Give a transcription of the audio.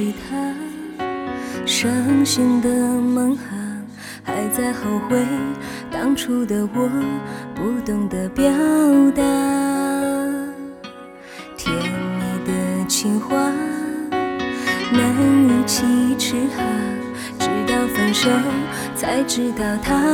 去他，伤心的梦哈，还在后悔当初的我不懂得表达。甜蜜的情话难以启齿哈，直到分手才知道他